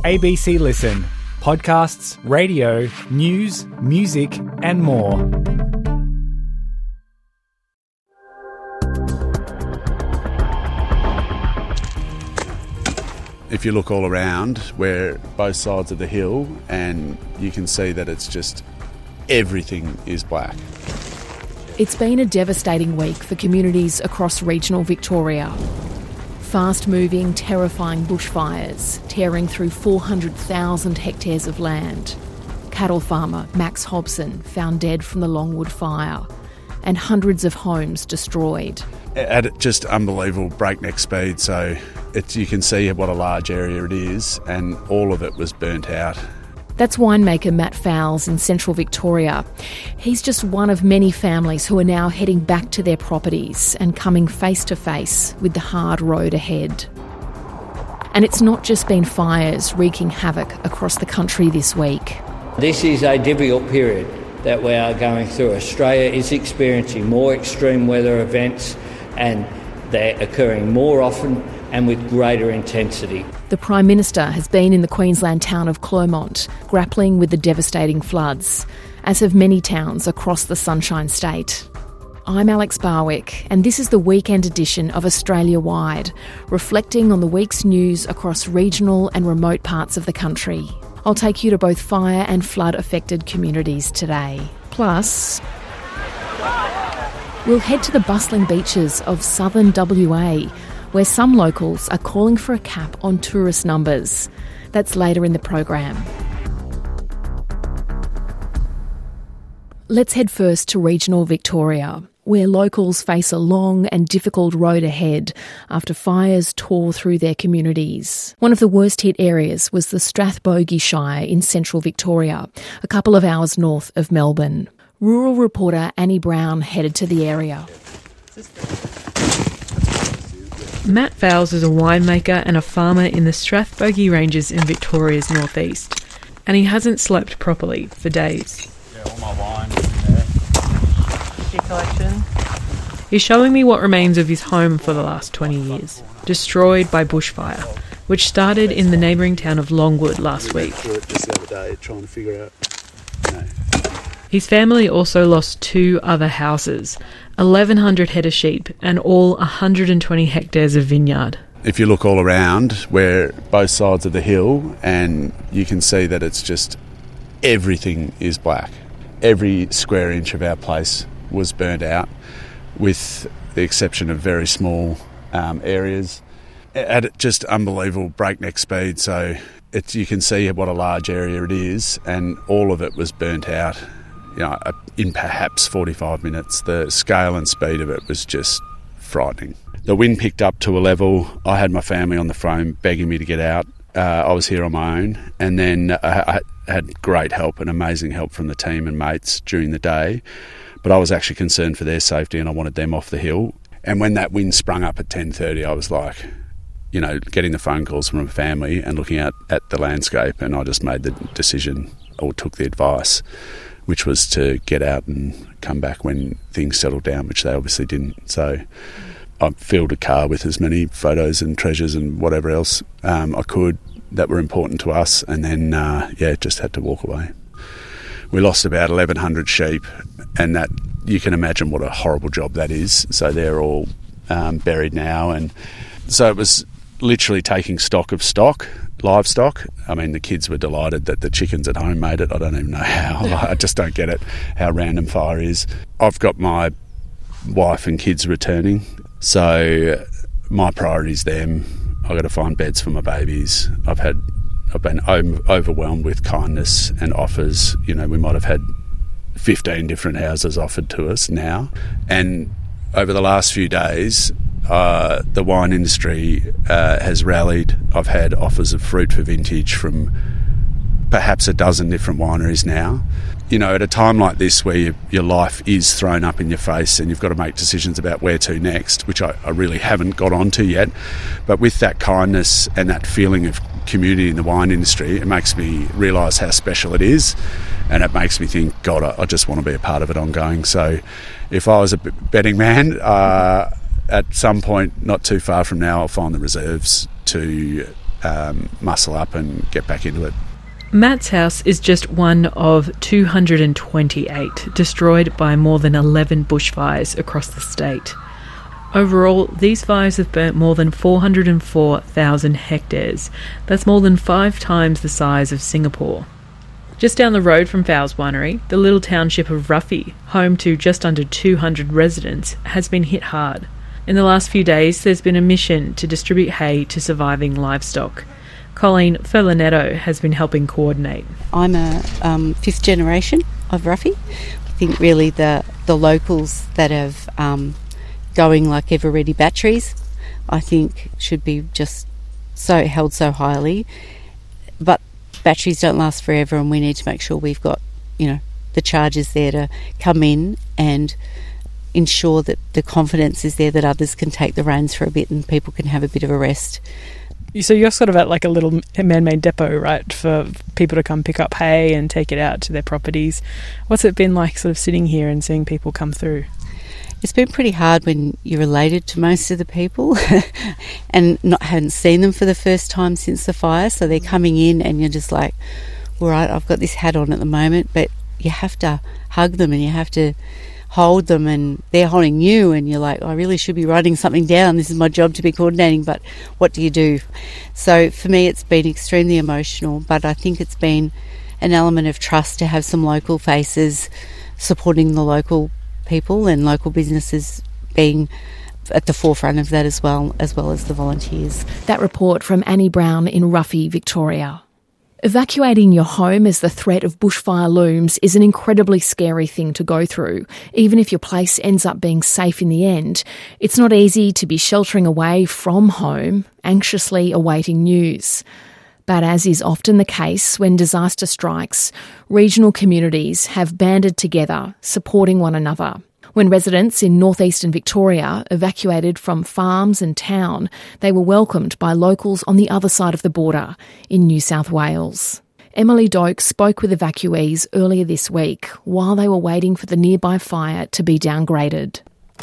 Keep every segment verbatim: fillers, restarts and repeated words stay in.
A B C Listen. Podcasts, radio, news, music and more. If you look all around, we're both sides of the hill and you can see that it's just everything is black. It's been a devastating week for communities across regional Victoria. Fast-moving, terrifying bushfires tearing through four hundred thousand hectares of land. Cattle farmer Max Hobson found dead from the Longwood fire, and hundreds of homes destroyed. At just unbelievable breakneck speed, so it's, you can see what a large area it is, and all of it was burnt out. That's winemaker Matt Fowles in central Victoria. He's just one of many families who are now heading back to their properties and coming face to face with the hard road ahead. And it's not just been fires wreaking havoc across the country this week. This is a difficult period that we are going through. Australia is experiencing more extreme weather events and they're occurring more often and with greater intensity. The Prime Minister has been in the Queensland town of Clermont, grappling with the devastating floods, as have many towns across the Sunshine State. I'm Alex Barwick, and this is the weekend edition of Australia Wide, reflecting on the week's news across regional and remote parts of the country. I'll take you to both fire and flood-affected communities today. Plus, we'll head to the bustling beaches of southern W A, where some locals are calling for a cap on tourist numbers. That's later in the program. Let's head first to regional Victoria, where locals face a long and difficult road ahead after fires tore through their communities. One of the worst hit areas was the Strathbogie Shire in central Victoria, a couple of hours north of Melbourne. Rural reporter Annie Brown headed to the area. Matt Fowles is a winemaker and a farmer in the Strathbogie Ranges in Victoria's northeast, and he hasn't slept properly for days. Yeah, all my wine is in there. Your collection? He's showing me what remains of his home for the last twenty years, destroyed by bushfire, which started in the neighbouring town of Longwood last week. We went through it just the other day, trying to figure out, you know. His family also lost two other houses, eleven hundred head of sheep, and all one hundred twenty hectares of vineyard. If you look all around, we're both sides of the hill and you can see that it's just everything is black. Every square inch of our place was burnt out, with the exception of very small um, areas. At just unbelievable breakneck speed, so it's, you can see what a large area it is, and all of it was burnt out. You know, in perhaps forty-five minutes. The scale and speed of it was just frightening. The wind picked up to a level. I had my family on the phone begging me to get out. Uh, I was here on my own, and then I had great help and amazing help from the team and mates during the day. But I was actually concerned for their safety, and I wanted them off the hill. And when that wind sprung up at ten thirty, I was like, you know, getting the phone calls from a family and looking out at the landscape, and I just made the decision, or took the advice, which was to get out and come back when things settled down, which they obviously didn't. So I filled a car with as many photos and treasures and whatever else um, I could that were important to us, and then, uh, yeah, just had to walk away. We lost about eleven hundred sheep, and that, you can imagine what a horrible job that is. So they're all um, buried now, and so it was literally taking stock of stock, livestock. I mean, the kids were delighted that the chickens at home made it. I don't even know how. I just don't get it, how random fire is. I've got my wife and kids returning, so my priority's them. I've got to find beds for my babies. I've had, I've been overwhelmed with kindness and offers. You know, we might have had fifteen different houses offered to us now, and over the last few days, Uh, the wine industry uh, has rallied. I've had offers of fruit for vintage from perhaps a dozen different wineries now. You know, at a time like this where you, your life is thrown up in your face and you've got to make decisions about where to next, which I, I really haven't got onto yet, but with that kindness and that feeling of community in the wine industry, it makes me realise how special it is, and it makes me think, God, I, I just want to be a part of it ongoing. So if I was a betting man, uh, at some point not too far from now, I'll find the reserves to um, muscle up and get back into it. Matt's house is just one of two hundred twenty-eight destroyed by more than eleven bushfires across the state. Overall, these fires have burnt more than four hundred four thousand hectares. That's more than five times the size of Singapore. Just down the road from Fowles Winery, the little township of Ruffy, home to just under two hundred residents, has been hit hard. In the last few days, there's been a mission to distribute hay to surviving livestock. Colleen Ferlanetto has been helping coordinate. I'm a um, fifth generation of Ruffy. I think really the, the locals that have um, going like Ever Ready batteries, I think should be just so held so highly. But batteries don't last forever, and we need to make sure we've got, you know, the chargers there to come in and ensure that the confidence is there that others can take the reins for a bit and people can have a bit of a rest. So you're sort of at like a little man-made depot, right, for people to come pick up hay and take it out to their properties. What's it been like sort of sitting here and seeing people come through? It's been pretty hard when you're related to most of the people and not hadn't seen them for the first time since the fire, so they're coming in and you're just like, all right, I've got this hat on at the moment, but you have to hug them and you have to hold them, and they're holding you, and you're like, I really should be writing something down. This is my job to be coordinating, but what do you do? So for me, it's been extremely emotional, but I think it's been an element of trust to have some local faces supporting the local people and local businesses being at the forefront of that as well, as well as the volunteers. That report from Annie Brown in Ruffy, Victoria. Evacuating your home as the threat of bushfire looms is an incredibly scary thing to go through. Even if your place ends up being safe in the end, it's not easy to be sheltering away from home, anxiously awaiting news. But as is often the case when disaster strikes, regional communities have banded together, supporting one another. When residents in northeastern Victoria evacuated from farms and town, they were welcomed by locals on the other side of the border in New South Wales. Emily Doak spoke with evacuees earlier this week while they were waiting for the nearby fire to be downgraded.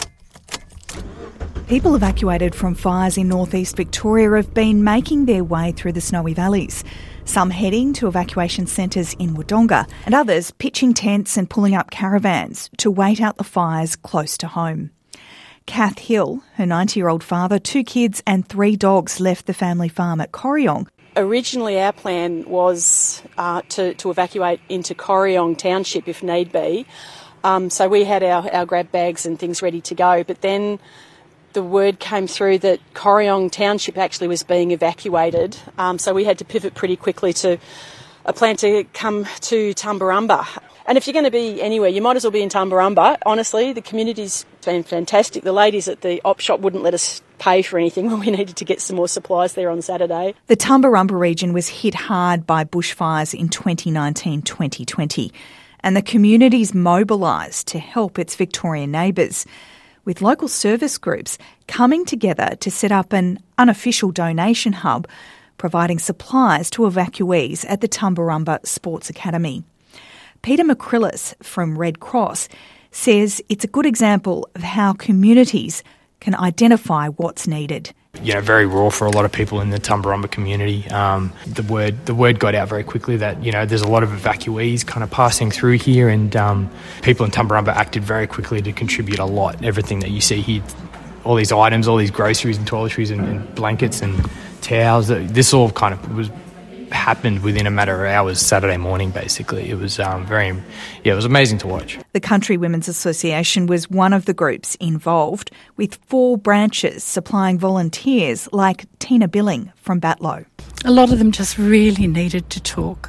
People evacuated from fires in northeast Victoria have been making their way through the snowy valleys. Some heading to evacuation centres in Wodonga and others pitching tents and pulling up caravans to wait out the fires close to home. Kath Hill, her ninety-year-old father, two kids and three dogs left the family farm at Corryong. Originally our plan was uh, to, to evacuate into Corryong Township if need be. Um, so we had our, our grab bags and things ready to go, but then the word came through that Corryong Township actually was being evacuated, um, so we had to pivot pretty quickly to a plan to come to Tumbarumba. And if you're going to be anywhere, you might as well be in Tumbarumba. Honestly, the community's been fantastic. The ladies at the op shop wouldn't let us pay for anything when we needed to get some more supplies there on Saturday. The Tumbarumba region was hit hard by bushfires in twenty nineteen twenty twenty, and the community's mobilised to help its Victorian neighbours, with local service groups coming together to set up an unofficial donation hub, providing supplies to evacuees at the Tumbarumba Sports Academy. Peter McCrillis from Red Cross says it's a good example of how communities can identify what's needed. You know, very raw for a lot of people in the Tumbarumba community. Um, the word the word got out very quickly that, you know, there's a lot of evacuees kind of passing through here, and um, people in Tumbarumba acted very quickly to contribute a lot. Everything that you see here, all these items, all these groceries and toiletries and, and blankets and towels, this all kind of was happened within a matter of hours Saturday morning, basically. It was um, very, yeah, it was amazing to watch. The Country Women's Association was one of the groups involved, with four branches supplying volunteers like Tina Billing from Batlow. A lot of them just really needed to talk.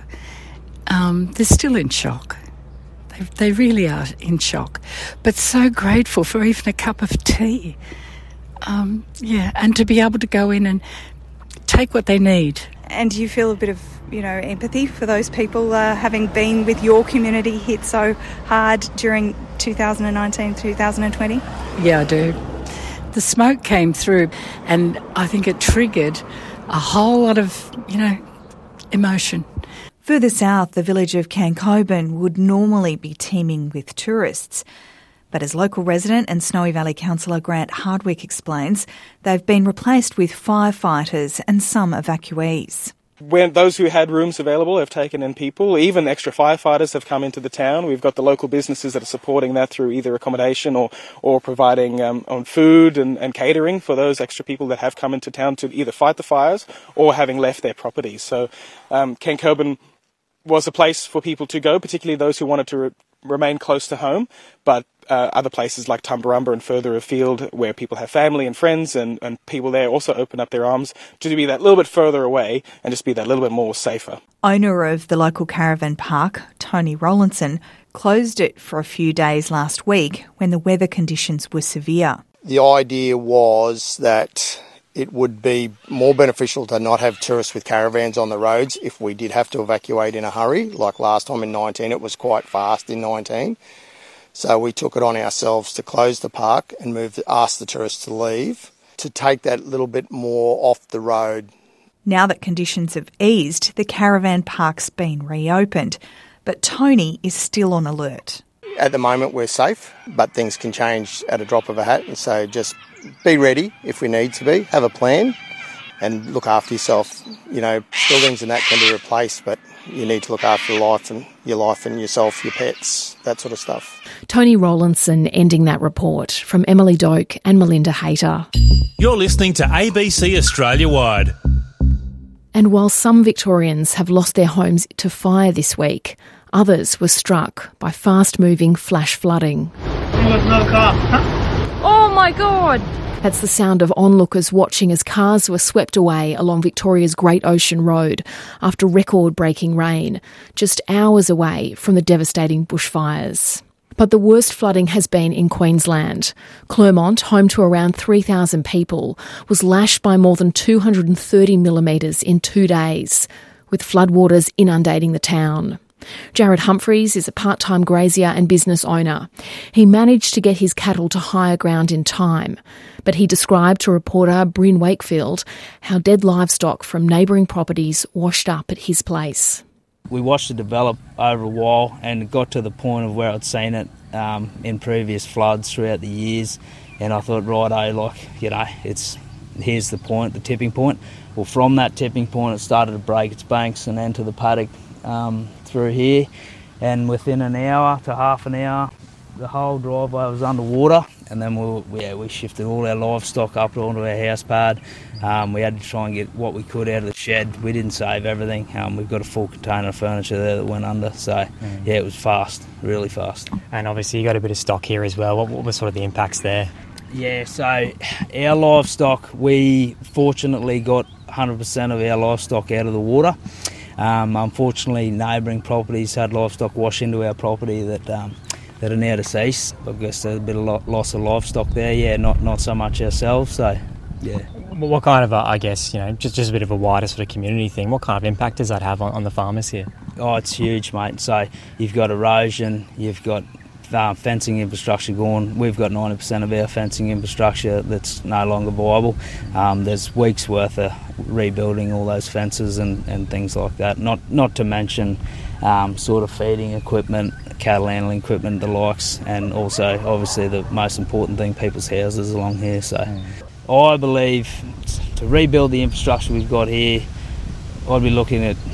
Um, they're still in shock. They, they really are in shock, but so grateful for even a cup of tea. Um, yeah, and to be able to go in and take what they need. And do you feel a bit of, you know, empathy for those people, uh, having been with your community hit so hard during two thousand nineteen, two thousand twenty? Yeah, I do. The smoke came through and I think it triggered a whole lot of, you know, emotion. Further south, the village of Cancoban would normally be teeming with tourists. But as local resident and Snowy Valley councillor Grant Hardwick explains, they've been replaced with firefighters and some evacuees. When those who had rooms available have taken in people, even extra firefighters have come into the town. We've got the local businesses that are supporting that through either accommodation or, or providing um, on food and, and catering for those extra people that have come into town to either fight the fires or having left their properties. So um, Ken Coburn was a place for people to go, particularly those who wanted to re- remain close to home, but uh, other places like Tumbarumba and further afield where people have family and friends and, and people there also open up their arms to be that little bit further away and just be that little bit more safer. Owner of the local caravan park, Tony Rowlandson, closed it for a few days last week when the weather conditions were severe. The idea was that it would be more beneficial to not have tourists with caravans on the roads if we did have to evacuate in a hurry. Like last time in nineteen, it was quite fast in nineteen. So we took it on ourselves to close the park and move, ask the tourists to leave, to take that little bit more off the road. Now that conditions have eased, the caravan park's been reopened, but Tony is still on alert. At the moment we're safe, but things can change at a drop of a hat, and so just be ready if we need to be, have a plan and look after yourself. You know, buildings and that can be replaced, but you need to look after life and your life and yourself, your pets, that sort of stuff. Tony Rowlandson ending that report from Emily Doak and Melinda Hayter. You're listening to A B C Australia Wide. And while some Victorians have lost their homes to fire this week, others were struck by fast-moving flash flooding. Oh my God! That's the sound of onlookers watching as cars were swept away along Victoria's Great Ocean Road after record-breaking rain, just hours away from the devastating bushfires. But the worst flooding has been in Queensland. Clermont, home to around three thousand people, was lashed by more than two hundred thirty millimetres in two days, with floodwaters inundating the town. Jared Humphreys is a part-time grazier and business owner. He managed to get his cattle to higher ground in time, but he described to reporter Bryn Wakefield how dead livestock from neighbouring properties washed up at his place. We watched it develop over a while and it got to the point of where I'd seen it um, in previous floods throughout the years, and I thought, righto, like, you know, it's here's the point, the tipping point. Well, from that tipping point it started to break its banks and enter the paddock um, through here, and within an hour to half an hour the whole driveway was underwater, and then we yeah, we shifted all our livestock up onto our house pad. Um, we had to try and get what we could out of the shed. We didn't save everything. Um, we've got a full container of furniture there that went under, so mm. yeah, it was fast, really fast. And obviously you got a bit of stock here as well. What, what were sort of the impacts there? Yeah, so our livestock, we fortunately got one hundred percent of our livestock out of the water. Um, unfortunately, neighbouring properties had livestock wash into our property that um, that are now deceased. I guess there's a bit of lo- loss of livestock there. Yeah, not not so much ourselves. So, yeah. What kind of, a, I guess, you know, just just a bit of a wider sort of community thing. What kind of impact does that have on, on the farmers here? Oh, it's huge, mate. So you've got erosion, you've got Um, fencing infrastructure gone. We've got ninety percent of our fencing infrastructure that's no longer viable. Um, there's weeks worth of rebuilding all those fences and, and things like that. Not not to mention um, sort of feeding equipment, cattle handling equipment, the likes, and also obviously the most important thing, people's houses along here. So mm. I believe to rebuild the infrastructure we've got here, I'd be looking at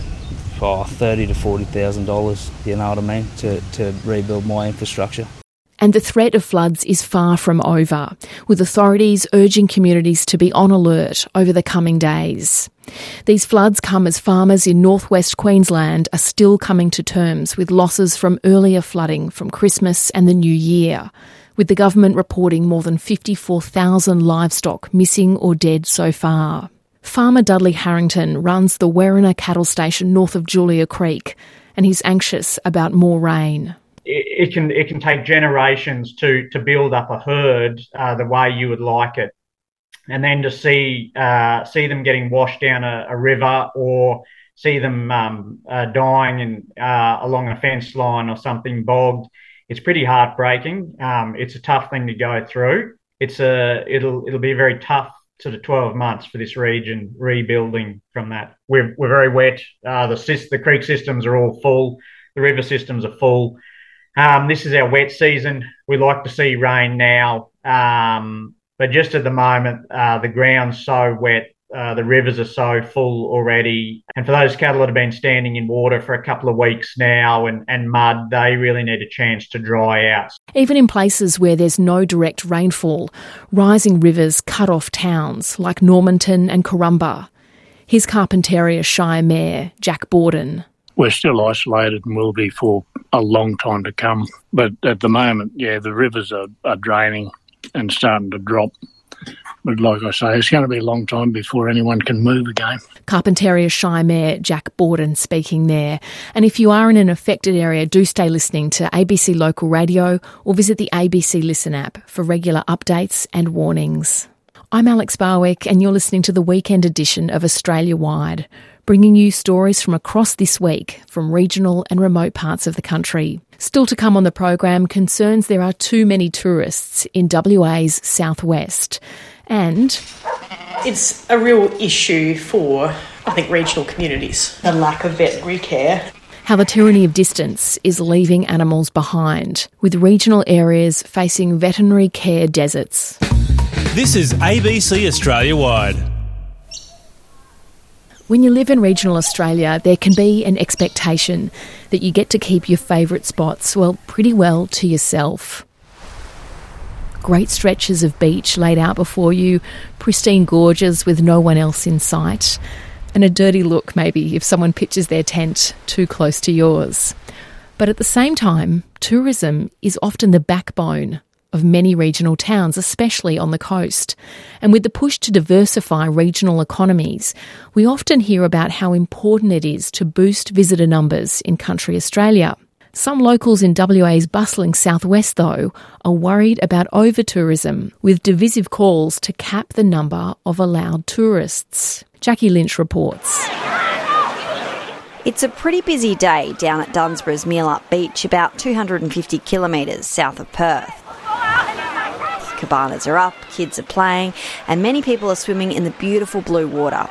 Oh, thirty to forty thousand dollars, you know what I mean, to, to rebuild my infrastructure. And the threat of floods is far from over, with authorities urging communities to be on alert over the coming days. These floods come as farmers in northwest Queensland are still coming to terms with losses from earlier flooding from Christmas and the New Year, with the government reporting more than fifty-four thousand livestock missing or dead so far. Farmer Dudley Harrington runs the Werrina cattle station north of Julia Creek, and he's anxious about more rain. It, it can it can take generations to to build up a herd uh, the way you would like it, and then to see uh, see them getting washed down a, a river, or see them um, uh, dying in, uh, along a fence line or something bogged. It's pretty heartbreaking. Um, it's a tough thing to go through. It's a it'll it'll be a very tough sort of twelve months for this region rebuilding from that. We're we're very wet. Uh, the the creek systems are all full. The river systems are full. Um, this is our wet season. We like to see rain now, um, but just at the moment, uh, the ground's so wet, uh, the rivers are so full already. And for those cattle that have been standing in water for a couple of weeks now and, and mud, they really need a chance to dry out. Even in places where there's no direct rainfall, rising rivers cut off towns like Normanton and Corumba. Here's Carpentaria Shire Mayor Jack Borden. We're still isolated and will be for a long time to come. But at the moment, yeah, the rivers are, are draining and starting to drop. But like I say, it's going to be a long time before anyone can move again. Carpentaria Shire Mayor Jack Borden speaking there. And if you are in an affected area, do stay listening to A B C Local Radio or visit the A B C Listen app for regular updates and warnings. I'm Alex Barwick and you're listening to the weekend edition of Australia Wide, bringing you stories from across this week from regional and remote parts of the country. Still to come on the program, concerns there are too many tourists in W A's southwest. And it's a real issue for, I think, regional communities, the lack of veterinary care. How the tyranny of distance is leaving animals behind, with regional areas facing veterinary care deserts. This is A B C Australia Wide. When you live in regional Australia, there can be an expectation that you get to keep your favourite spots, well, pretty well to yourself. Great stretches of beach laid out before you, pristine gorges with no one else in sight, and a dirty look maybe if someone pitches their tent too close to yours. But at the same time, tourism is often the backbone of many regional towns, especially on the coast. And with the push to diversify regional economies, we often hear about how important it is to boost visitor numbers in country Australia. Some locals in W A's bustling southwest, though, are worried about over-tourism, with divisive calls to cap the number of allowed tourists. Jackie Lynch reports. It's a pretty busy day down at Dunsborough's Meelup Beach, about two hundred fifty kilometres south of Perth. Cabanas are up, kids are playing, and many people are swimming in the beautiful blue water.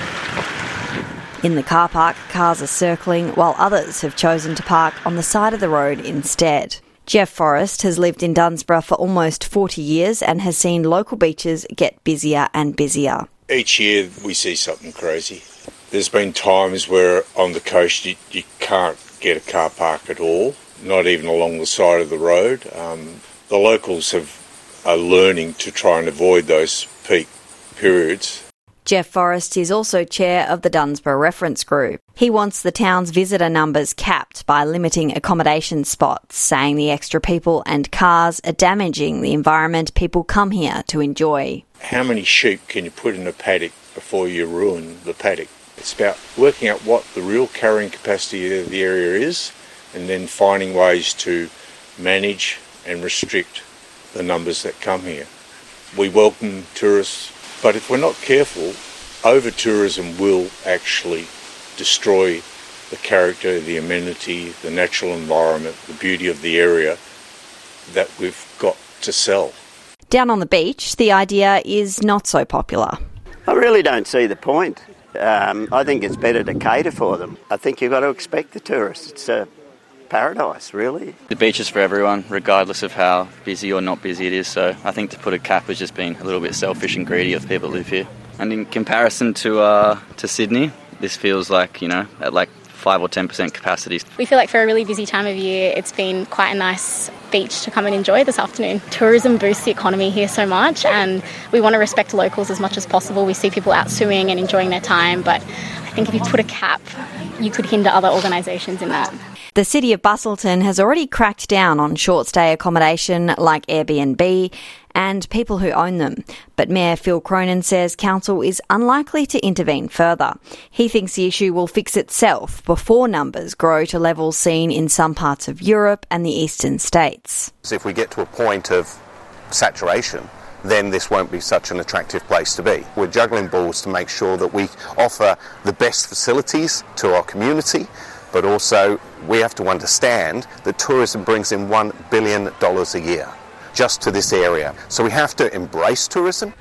In the car park, cars are circling, while others have chosen to park on the side of the road instead. Jeff Forrest has lived in Dunsborough for almost forty years and has seen local beaches get busier and busier. Each year we see something crazy. There's been times where on the coast you, you can't get a car park at all, not even along the side of the road. Um, the locals have are learning to try and avoid those peak periods. Jeff Forrest is also chair of the Dunsborough Reference Group. He wants the town's visitor numbers capped by limiting accommodation spots, saying the extra people and cars are damaging the environment people come here to enjoy. How many sheep can you put in a paddock before you ruin the paddock? It's about working out what the real carrying capacity of the area is and then finding ways to manage and restrict the numbers that come here. We welcome tourists, but if we're not careful, over-tourism will actually destroy the character, the amenity, the natural environment, the beauty of the area that we've got to sell. Down on the beach, the idea is not so popular. I really don't see the point. Um, I think it's better to cater for them. I think you've got to expect the tourists. It's a paradise, really. The beach is for everyone, regardless of how busy or not busy it is, so I think to put a cap has just been a little bit selfish and greedy of the people who live here. And in comparison to uh, to Sydney, this feels like, you know, at like five or ten percent capacity. We feel like for a really busy time of year, it's been quite a nice beach to come and enjoy this afternoon. Tourism boosts the economy here so much, and we want to respect locals as much as possible. We see people out swimming and enjoying their time, but I think if you put a cap, you could hinder other organisations in that. The City of Busselton has already cracked down on short-stay accommodation like Airbnb and people who own them. But Mayor Phil Cronin says council is unlikely to intervene further. He thinks the issue will fix itself before numbers grow to levels seen in some parts of Europe and the eastern states. So if we get to a point of saturation, then this won't be such an attractive place to be. We're juggling balls to make sure that we offer the best facilities to our community, but also we have to understand that tourism brings in one billion dollars a year just to this area. So we have to embrace tourism.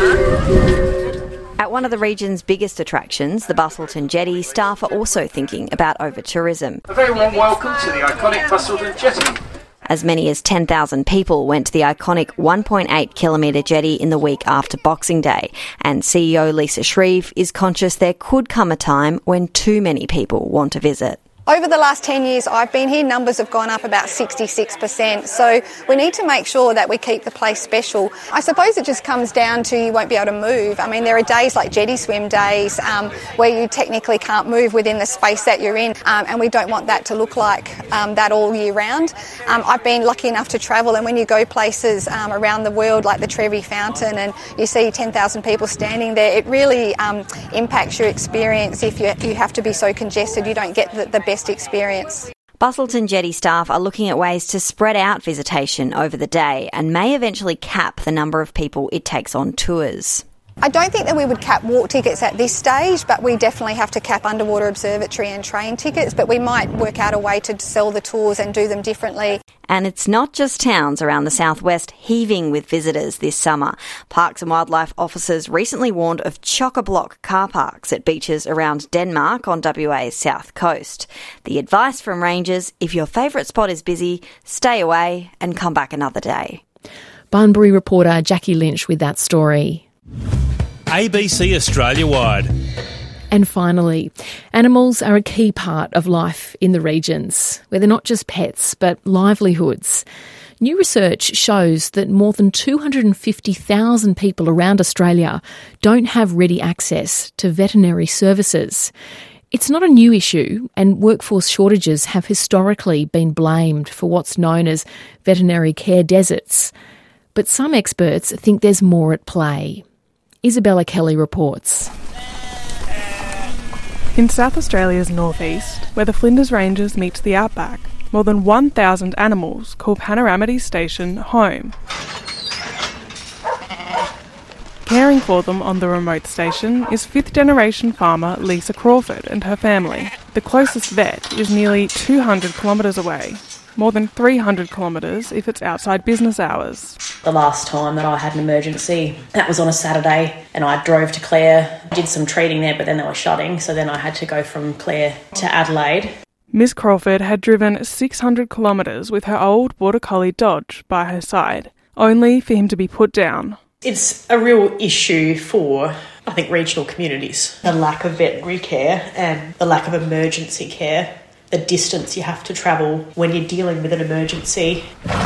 At one of the region's biggest attractions, the Busselton Jetty, staff are also thinking about over-tourism. A very warm welcome to the iconic Busselton Jetty. As many as ten thousand people went to the iconic one point eight kilometre jetty in the week after Boxing Day, and C E O Lisa Shreve is conscious there could come a time when too many people want to visit. Over the last ten years I've been here, numbers have gone up about sixty-six percent. So we need to make sure that we keep the place special. I suppose it just comes down to you won't be able to move. I mean, there are days like jetty swim days um, where you technically can't move within the space that you're in, um, and we don't want that to look like um, that all year round. Um, I've been lucky enough to travel, and when you go places um, around the world like the Trevi Fountain and you see ten thousand people standing there, it really um, impacts your experience. If you, you have to be so congested, you don't get the, the best experience. Busselton Jetty staff are looking at ways to spread out visitation over the day and may eventually cap the number of people it takes on tours. I don't think that we would cap walk tickets at this stage, but we definitely have to cap underwater observatory and train tickets, but we might work out a way to sell the tours and do them differently. And it's not just towns around the southwest heaving with visitors this summer. Parks and Wildlife officers recently warned of chock-a-block car parks at beaches around Denmark on W A's south coast. The advice from rangers: if your favourite spot is busy, stay away and come back another day. Bunbury reporter Jackie Lynch with that story. A B C Australia-wide. And finally, animals are a key part of life in the regions, where they're not just pets, but livelihoods. New research shows that more than two hundred fifty thousand people around Australia don't have ready access to veterinary services. It's not a new issue, and workforce shortages have historically been blamed for what's known as veterinary care deserts. But some experts think there's more at play. Isabella Kelly reports. In South Australia's northeast, where the Flinders Ranges meet the outback, more than one thousand animals call Panoramidi Station home. Caring for them on the remote station is fifth-generation farmer Lisa Crawford and her family. The closest vet is nearly two hundred kilometres away, more than three hundred kilometres if it's outside business hours. The last time that I had an emergency, that was on a Saturday, and I drove to Clare, did some treating there, but then they were shutting, so then I had to go from Clare to Adelaide. Miss Crawford had driven six hundred kilometres with her old Border Collie Dodge by her side, only for him to be put down. It's a real issue for, I think, regional communities. The lack of veterinary care and the lack of emergency care. The distance you have to travel when you're dealing with an emergency.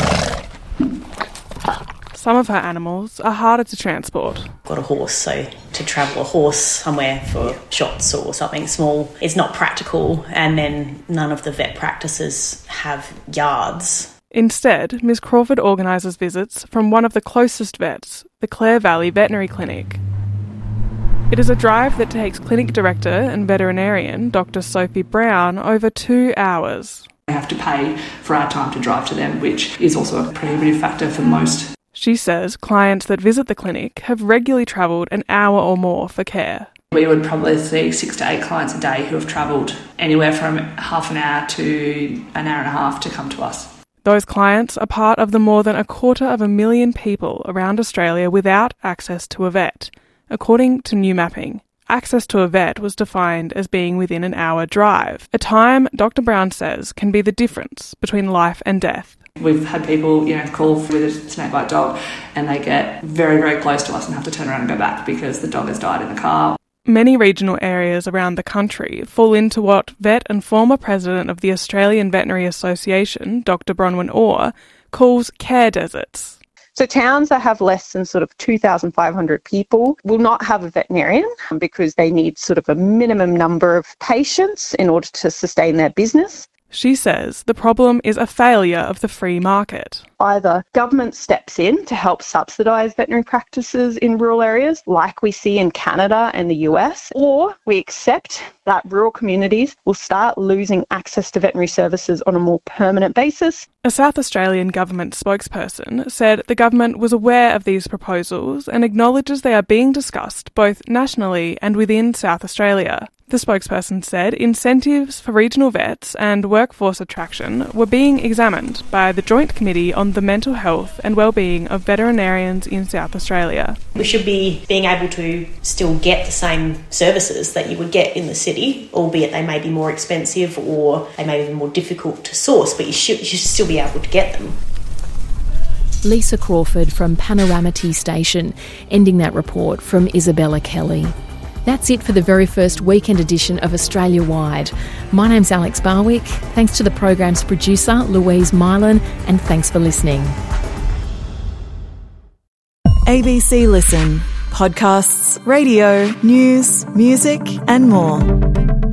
Some of her animals are harder to transport. I've got a horse, so to travel a horse somewhere for shots or something small is not practical, and then none of the vet practices have yards. Instead, Miss Crawford organises visits from one of the closest vets, the Clare Valley Veterinary Clinic. It is a drive that takes clinic director and veterinarian Doctor Sophie Brown over two hours. We have to pay for our time to drive to them, which is also a prohibitive factor for most. She says clients that visit the clinic have regularly travelled an hour or more for care. We would probably see six to eight clients a day who have travelled anywhere from half an hour to an hour and a half to come to us. Those clients are part of the more than a quarter of a million people around Australia without access to a vet. According to new mapping, access to a vet was defined as being within an hour drive, a time Doctor Brown says can be the difference between life and death. We've had people, you know, call with a snakebite dog and they get very, very close to us and have to turn around and go back because the dog has died in the car. Many regional areas around the country fall into what vet and former president of the Australian Veterinary Association, Doctor Bronwyn Orr, calls care deserts. So towns that have less than sort of two thousand five hundred people will not have a veterinarian because they need sort of a minimum number of patients in order to sustain their business. She says the problem is a failure of the free market. Either government steps in to help subsidise veterinary practices in rural areas, like we see in Canada and the U S, or we accept that rural communities will start losing access to veterinary services on a more permanent basis. A South Australian government spokesperson said the government was aware of these proposals and acknowledges they are being discussed both nationally and within South Australia. The spokesperson said incentives for regional vets and workforce attraction were being examined by the Joint Committee on the Mental Health and Wellbeing of Veterinarians in South Australia. We should be being able to still get the same services that you would get in the city, albeit they may be more expensive or they may be more difficult to source, but you should, you should still be able to get them. Lisa Crawford from Panoramati Station, ending that report from Isabella Kelly. That's it for the very first weekend edition of Australia Wide. My name's Alex Barwick. Thanks to the program's producer, Louise Mylan, and thanks for listening. A B C Listen. Podcasts, radio, news, music and more.